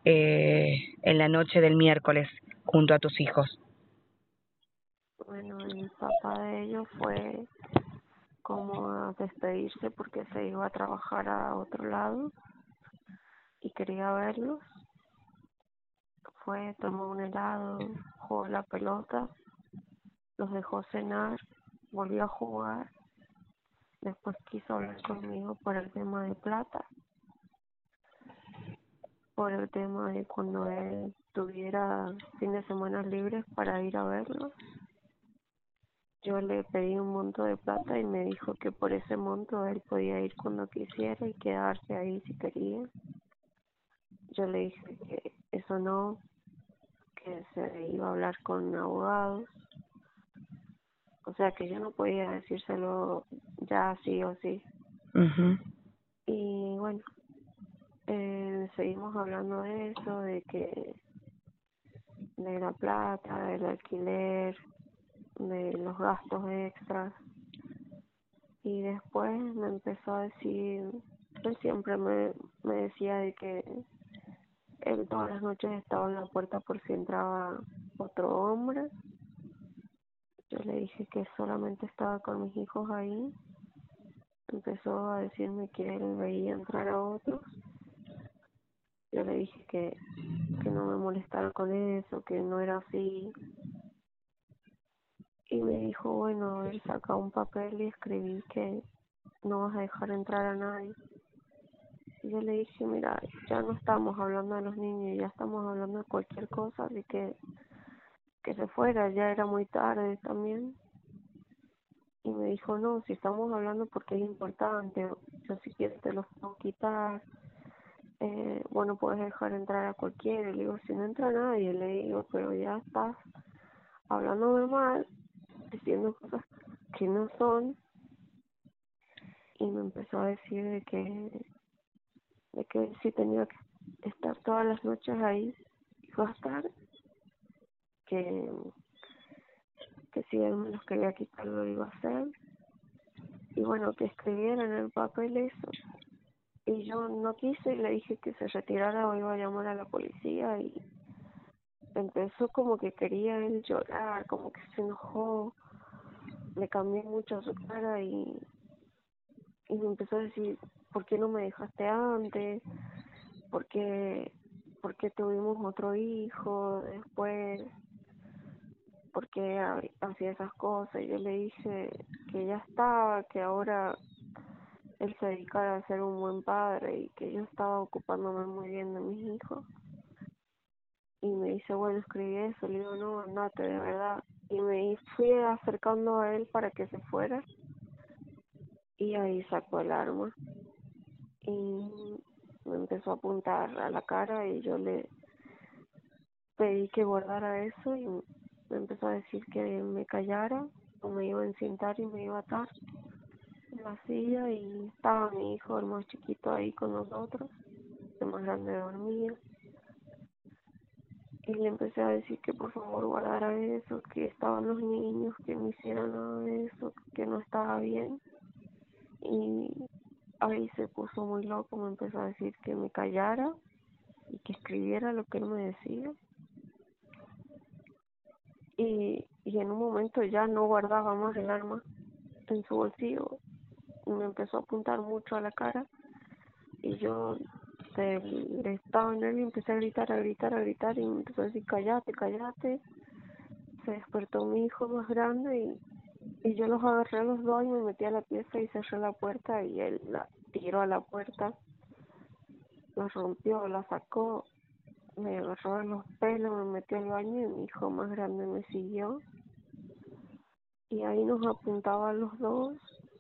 en la noche del miércoles junto a tus hijos? Bueno, el papá de ellos fue como a despedirse porque se iba a trabajar a otro lado y quería verlos. Fue, tomó un helado, jugó la pelota, los dejó cenar, volvió a jugar. Después quiso hablar conmigo por el tema de plata, por el tema de cuando él tuviera fines de semana libres para ir a verlo. Yo le pedí un monto de plata y me dijo que por ese monto él podía ir cuando quisiera y quedarse ahí si quería. Yo le dije que eso no, que se iba a hablar con abogados. O sea que yo no podía decírselo ya sí o sí. Uh-huh. Y bueno, seguimos hablando de eso, de la plata, del alquiler, de los gastos extras. Y después me empezó a decir, él siempre me decía de que él todas las noches estaba en la puerta por si entraba otro hombre. Yo le dije que solamente estaba con mis hijos ahí. Empezó a decirme que él veía entrar a otros. Yo le dije que no me molestara con eso, que no era así. Y me dijo, bueno, él saca un papel y escribí que no vas a dejar entrar a nadie. Y yo le dije, mira, ya no estamos hablando de los niños, ya estamos hablando de cualquier cosa, así que se fuera, ya era muy tarde también. Y me dijo, no, si estamos hablando porque es importante, yo si quieres te los puedo quitar, bueno, puedes dejar entrar a cualquiera. Le digo, si no entra nadie, le digo, pero ya estás hablándome mal, diciendo cosas que no son. Y me empezó a decir de que si tenía que estar todas las noches ahí, iba a estar, que si él me los quería quitar lo iba a hacer. Y bueno, que escribiera en el papel eso. Y yo no quise y le dije que se retirara o iba a llamar a la policía. Y empezó como que quería él llorar, como que se enojó. Le cambié mucho su cara y me empezó a decir, ¿por qué no me dejaste antes? ¿Por qué tuvimos otro hijo después? ¿Por qué hacía esas cosas? Y yo le dije que ya estaba, que ahora él se dedicara a ser un buen padre y que yo estaba ocupándome muy bien de mis hijos. Y me dice, bueno, escribí eso. Le digo, no, andate, de verdad. Y me fui acercando a él para que se fuera. Y ahí sacó el arma. Y me empezó a apuntar a la cara y yo le pedí que guardara eso y me empezó a decir que me callara o me iba a encintar y me iba a atar en la silla. Y estaba mi hijo, el más chiquito, ahí con nosotros. El más grande dormía. Y le empecé a decir que por favor guardara eso, que estaban los niños, que no hicieran nada de eso, que no estaba bien. Y ahí se puso muy loco, me empezó a decir que me callara y que escribiera lo que él me decía. Y en un momento ya no guardaba más el arma en su bolsillo y me empezó a apuntar mucho a la cara. Y yo estaba en él y empecé a gritar y me empezó a decir, cállate, cállate. Se despertó mi hijo más grande y yo los agarré a los dos y me metí a la pieza y cerré la puerta y él la tiró a la puerta, la rompió, la sacó, me agarró de los pelos, me metió al baño y mi hijo más grande me siguió. Y ahí nos apuntaban los dos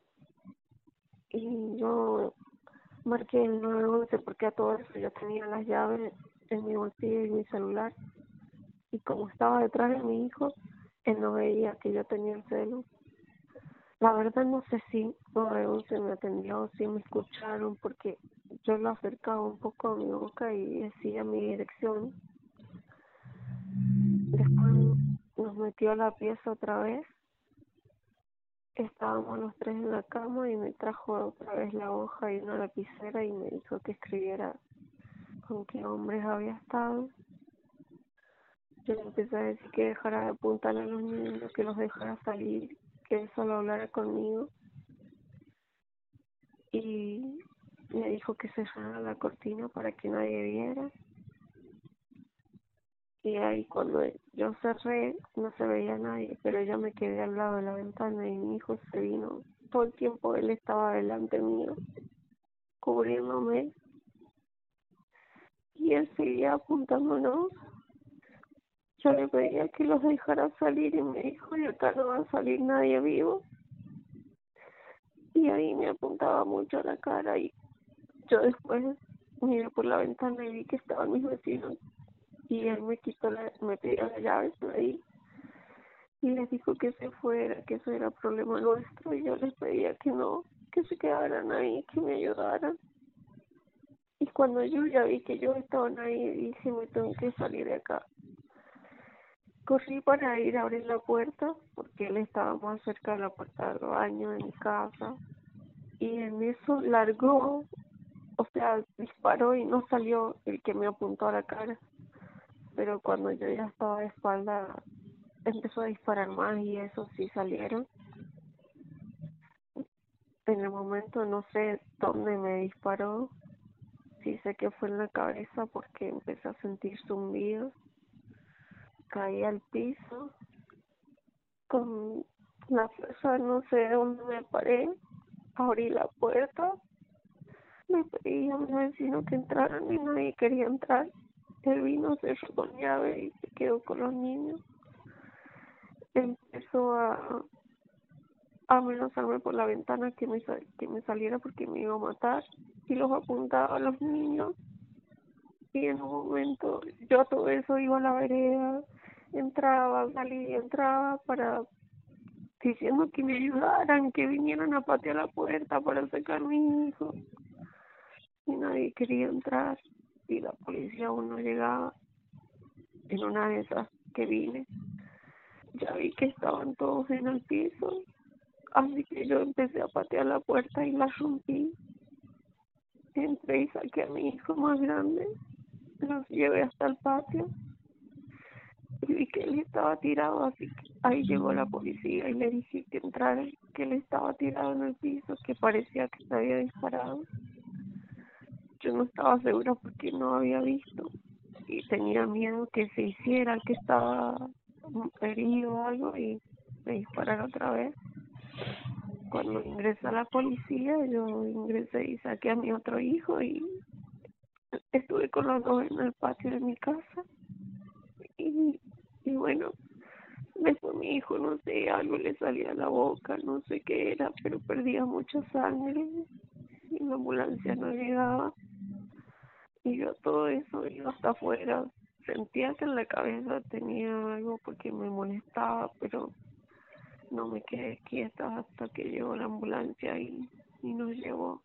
y yo marqué el 911 porque a todo eso yo tenía las llaves en mi bolsillo y mi celular. Y como estaba detrás de mi hijo, él no veía que yo tenía el celular. La verdad no sé si 911 me atendió, si me escucharon, porque yo lo acercaba un poco a mi boca y decía mi dirección. Después nos metió a la pieza otra vez. Estábamos los tres en la cama y me trajo otra vez la hoja y una lapicera y me dijo que escribiera con qué hombres había estado. Yo le empecé a decir que dejara de apuntar a los niños, que los dejara salir, que él solo hablara conmigo. Y me dijo que cerrara la cortina para que nadie viera. Y ahí cuando yo cerré no se veía nadie, pero yo me quedé al lado de la ventana y mi hijo se vino. Todo el tiempo él estaba delante mío, cubriéndome, y él seguía apuntándonos. Yo le pedía que los dejara salir y me dijo, y acá no va a salir nadie vivo. Y ahí me apuntaba mucho a la cara y yo después miré por la ventana y vi que estaban mis vecinos y él me pidió las llaves por ahí y les dijo que se fuera, que eso era problema nuestro, y yo les pedía que no, que se quedaran ahí, que me ayudaran. Y cuando yo ya vi que ellos estaban ahí, dije, me tengo que salir de acá. Corrí para ir a abrir la puerta, porque él estaba más cerca de la puerta del baño de mi casa. Y en eso largó, o sea, disparó y no salió el que me apuntó a la cara. Pero cuando yo ya estaba de espalda, empezó a disparar más y eso sí salieron. En el momento no sé dónde me disparó, sí sé que fue en la cabeza porque empecé a sentir zumbidos. Caí al piso con la fuerza, no sé de dónde me paré, abrí la puerta, le pedí a mi vecino que entraran y nadie quería entrar. Él vino, cerró con llave y se quedó con los niños. Empezó a amenazarme por la ventana que me saliera porque me iba a matar, y los apuntaba a los niños. Y en un momento yo a todo eso iba a la vereda, entraba, salía, entraba para diciendo que me ayudaran, que vinieran a patear la puerta para sacar a mi hijo. Y nadie quería entrar y la policía aún no llegaba. En una de esas que vine, ya vi que estaban todos en el piso, así que yo empecé a patear la puerta y la rompí. Entré y saqué a mi hijo más grande, los llevé hasta el patio y vi que él estaba tirado, así que ahí llegó la policía y le dije que entrara, que él estaba tirado en el piso, que parecía que se había disparado. Yo no estaba segura porque no había visto y tenía miedo que se hiciera, que estaba herido o algo y me disparara otra vez. Cuando ingresó la policía, yo ingresé y saqué a mi otro hijo y estuve con los dos en el patio de mi casa. Y bueno, después mi hijo, no sé, algo le salía a la boca, no sé qué era, pero perdía mucha sangre y la ambulancia no llegaba. Y yo todo eso iba hasta afuera. Sentía que en la cabeza tenía algo porque me molestaba, pero no me quedé quieta hasta que llegó la ambulancia y nos llevó.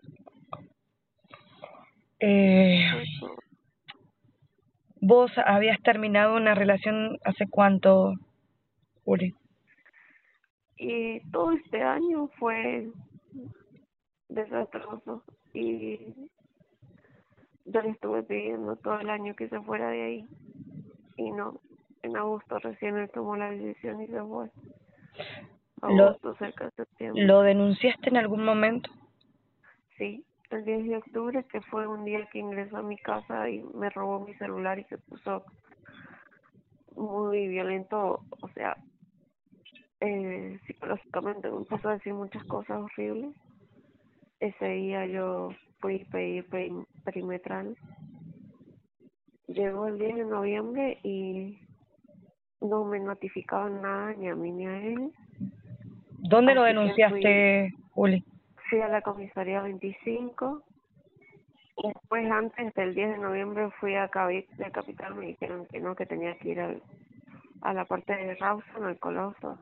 Fue todo. ¿Vos habías terminado una relación hace cuánto, Juli? Y todo este año fue desastroso y yo le estuve pidiendo todo el año que se fuera de ahí y no, en agosto recién él tomó la decisión y se fue. Agosto, cerca de septiembre. ¿Lo denunciaste en algún momento? Sí, el 10 de octubre, que fue un día que ingresó a mi casa y me robó mi celular y se puso muy violento, o sea, psicológicamente me empezó a decir muchas cosas horribles. Ese día yo fui a pedir perimetral. Llegó el 10 de noviembre y no me notificaban nada, ni a mí ni a él. ¿Dónde lo Así que denunciaste, Juli? fui a la comisaría 25. Y después, antes del 10 de noviembre, fui a de Capital, me dijeron que no, que tenía que ir a la parte de Rawson, al Coloso.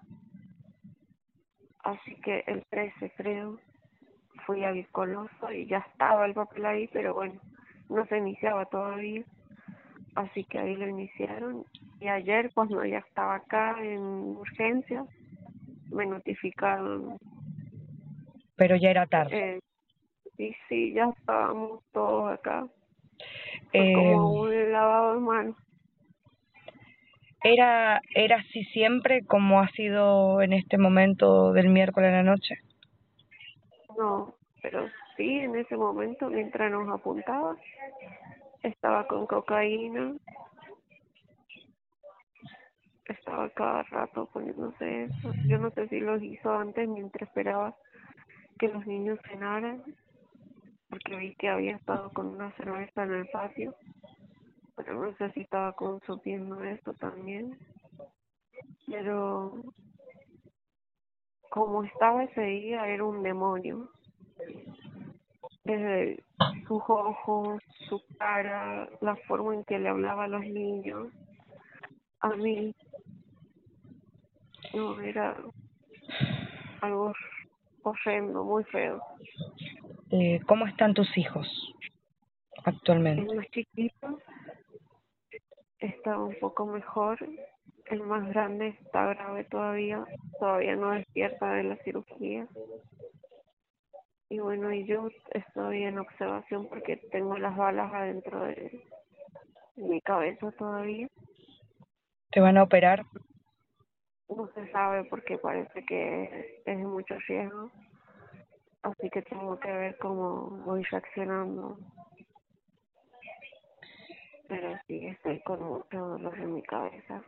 Así que el 13, creo, fui a Coloso y ya estaba el papel ahí, pero bueno, no se iniciaba todavía. Así que ahí lo iniciaron. Y ayer, cuando ya estaba acá en urgencia, me notificaron. Pero ya era tarde. Y sí, ya estábamos todos acá. Fue Eh, como un lavado de manos. ¿Era así siempre como ha sido en este momento del miércoles a la noche? No, pero sí, en ese momento, mientras nos apuntaba, estaba con cocaína, estaba cada rato poniéndose eso. Yo no sé si lo hizo antes mientras esperaba que los niños cenaran, porque vi que había estado con una cerveza en el patio, pero no sé si estaba consumiendo eso también. Pero como estaba ese día, era un demonio. Desde sus ojos, su cara, la forma en que le hablaba a los niños, a mí, no, era algo horrendo, muy feo. ¿Cómo están tus hijos actualmente? El más chiquito está un poco mejor, el más grande está grave todavía no despierta de la cirugía. Y bueno, y yo estoy en observación porque tengo las balas adentro de mi cabeza todavía. ¿Te van a operar? No se sabe porque parece que es de mucho riesgo, así que tengo que ver cómo voy reaccionando. Pero sí, estoy con mucho dolor en mi cabeza.